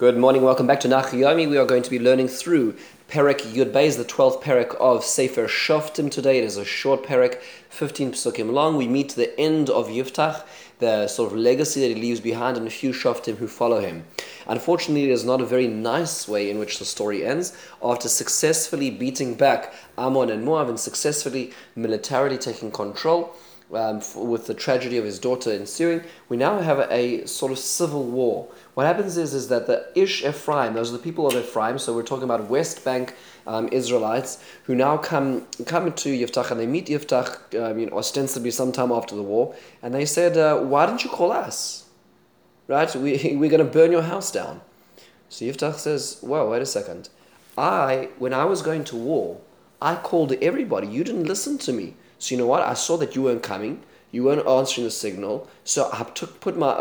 Good morning, welcome back to Nachiyomi. We are going to be learning through Perek Yud Beis, the 12th Perek of Sefer Shoftim today. It is a short Perek, 15 Pesukim long. We meet the end of Yiftach, the sort of legacy that he leaves behind, and a few Shoftim who follow him. Unfortunately, it is not a very nice way in which the story ends. After successfully beating back Ammon and Moab and successfully militarily taking control, with the tragedy of his daughter ensuing, we now have a sort of civil war. What happens is that the Ish Ephraim, those are the people of Ephraim, so we're talking about West Bank Israelites, who now come to Yiftach, and they meet Yiftach ostensibly sometime after the war, and they said, why didn't you call us? Right? We're going to burn your house down. So Yiftach says, well, wait a second. When I was going to war, I called everybody. You didn't listen to me. So you know what? I saw that you weren't coming. You weren't answering the signal. So I put my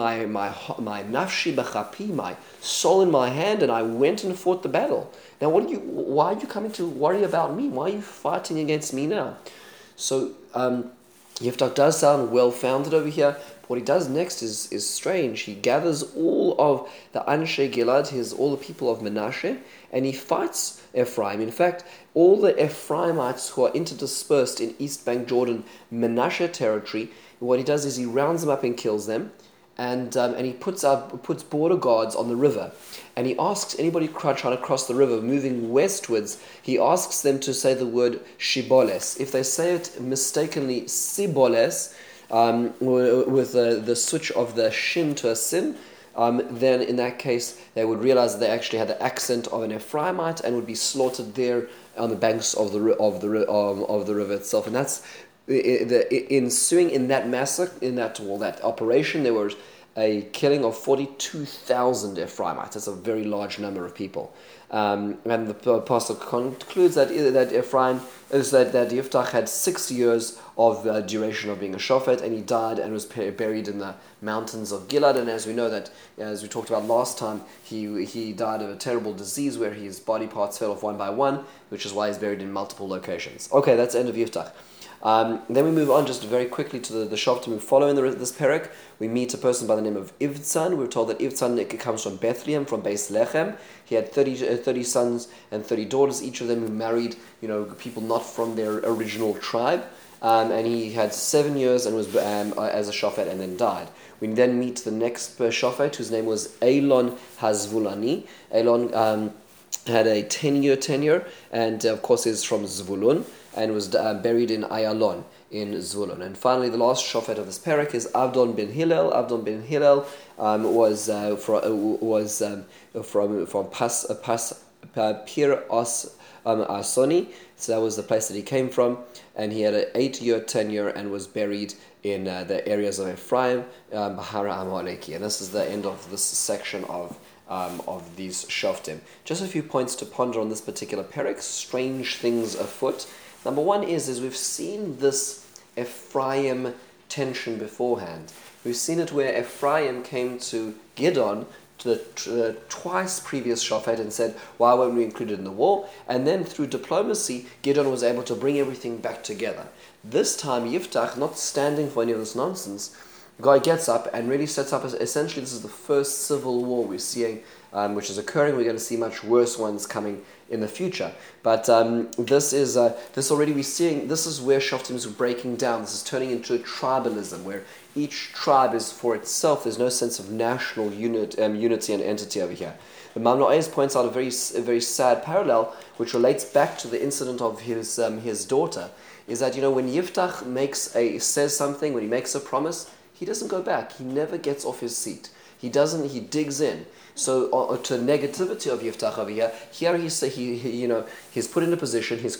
nafshi b'chapi, my soul in my hand, and I went and fought the battle. Now, why are you coming to worry about me? Why are you fighting against me now? So Yiftach does sound well-founded over here. What he does next is strange. He gathers all of the Anshe Gilad, all the people of Menashe, and he fights Ephraim. In fact, all the Ephraimites who are interdispersed in East Bank Jordan, Menashe territory, what he does is he rounds them up and kills them, and he puts border guards on the river. And he asks anybody trying to cross the river, moving westwards, he asks them to say the word Shiboles. If they say it mistakenly, Siboles, with the switch of the shin to a sin, then in that case they would realize that they actually had the accent of an Ephraimite and would be slaughtered there on the banks of the river itself. And that's ensuing in that massacre, that operation. There was a killing of 42,000 Ephraimites. That's a very large number of people. And the pasuk concludes that Ephraim is that Yiftach had 6 years of duration of being a shofet, and he died and was buried in the mountains of Gilad. And as we know that, as we talked about last time, he died of a terrible disease where his body parts fell off one by one, which is why he's buried in multiple locations. Okay, that's the end of Yiftach. Then we move on just very quickly to the Shoftim who follow in this Perek. We meet a person by the name of Ivtzan. We're told that Ivtzan comes from Bethlehem, from Beis Lechem. He had 30 sons and 30 daughters, each of them who married people not from their original tribe. And he had 7 years and was as a Shofet and then died. We then meet the next Shofet, whose name was Elon Hazvulani. Elon had a 10-year tenure, and of course is from Zvulun, and was buried in Ayalon in Zvulun. And finally, the last Shofet of this Perek is Avdon ben Hillel. Avdon ben Hillel was from Pir Asoni, so that was the place that he came from, and he had an 8-year tenure and was buried in the areas of Ephraim, Bahara Amaleki. And this is the end of this section of these Shoftim. Just a few points to ponder on this particular Perek. Strange things afoot. Number one is we've seen this Ephraim tension beforehand. We've seen it where Ephraim came to Gidon, to the twice previous Shofet, and said, why weren't we included in the war? And then through diplomacy, Gidon was able to bring everything back together. This time, Yiftach, not standing for any of this nonsense, the guy gets up and really sets up, essentially this is the first civil war we're seeing, which is occurring. We're going to see much worse ones coming in the future. But this already we're seeing, this is where Shoftim is breaking down. This is turning into a tribalism, where each tribe is for itself. There's no sense of national unity and entity over here. The Mamno Oz points out a very sad parallel, which relates back to the incident of his daughter, is that when Yiftach says something, when he makes a promise, he doesn't go back. He never gets off his seat. He digs in. So to negativity of Yiftach over here, he's put in a position. His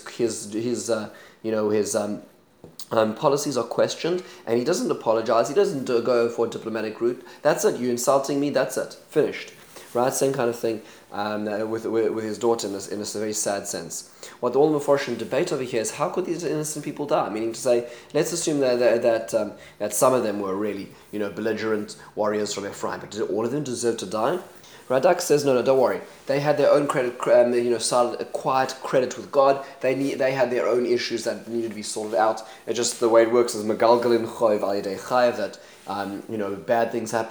policies are questioned, and he doesn't apologize. He doesn't go for a diplomatic route. That's it. You're insulting me. That's it. Finished. Right? Same kind of thing with his daughter in a very sad sense. What all the Mefarshim debate over here is, how could these innocent people die? Meaning to say, let's assume that some of them were really belligerent warriors from Ephraim, but did all of them deserve to die? Radak says, no, don't worry. They had their own credit, quiet credit with God. They had their own issues that needed to be sorted out. It's just the way it works is Megalgalin Choiv Al Yedei Chayev, that bad things happen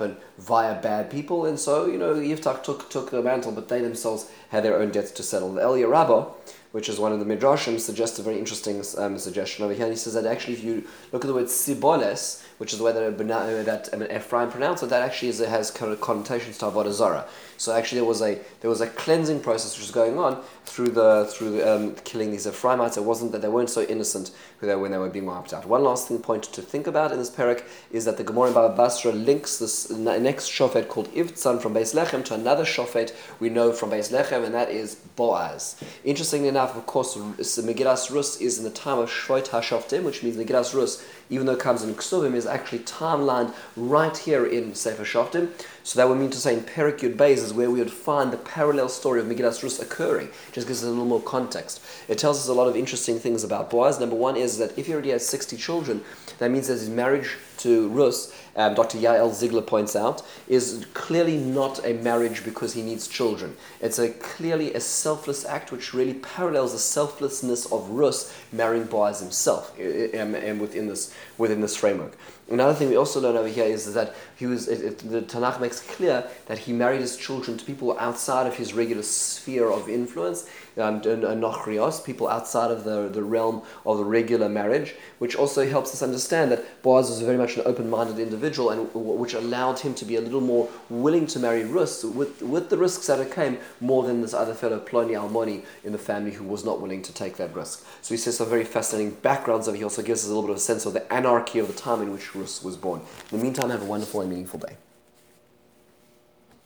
via bad people, and so Yiftach took the mantle, but they themselves had their own debts to settle. The Elia Rabbah, which is one of the midrashim, suggests a very interesting suggestion over here. And he says that actually, if you look at the word siboles, which is the way that Ephraim pronounced it, that actually has kind of connotations to avodah zarah. So actually, there was a cleansing process which was going on through killing these Ephraimites. It wasn't that they weren't so innocent when they were being wiped out. One last point to think about in this parak is that the Gemara in Baba Basra links this next shofet called Ivtzan from Beis Lechem to another shofet we know from Beis Lechem, and that is Boaz. Interestingly enough, of course, Megillas Rus is in the time of Shvot HaShoftim, which means Megillas Rus, even though it comes in Ksuvim, is actually timelined right here in Sefer Shoftim. So that would mean to say in Perek Yud Beis is where we would find the parallel story of Megillas Rus occurring. Just gives us a little more context. It tells us a lot of interesting things about Boaz. Number one is that if he already has 60 children, that means that his marriage to Rus, Dr. Yael Ziegler points out, is clearly not a marriage because he needs children. It's clearly a selfless act which really parallels the selflessness of Rus marrying Boaz himself, and within this framework. Another thing we also learn over here is that the Tanakh makes clear that he married his children to people outside of his regular sphere of influence, nochrios, people outside of the realm of the regular marriage, which also helps us understand that Boaz was very much an open-minded individual, and which allowed him to be a little more willing to marry Rus with the risks that it came, more than this other fellow Ploni Almoni in the family who was not willing to take that risk. So he says some very fascinating backgrounds of it. He also gives us a little bit of a sense of the anarchy of the time in which Rus was born. In the meantime, have a wonderful and meaningful day.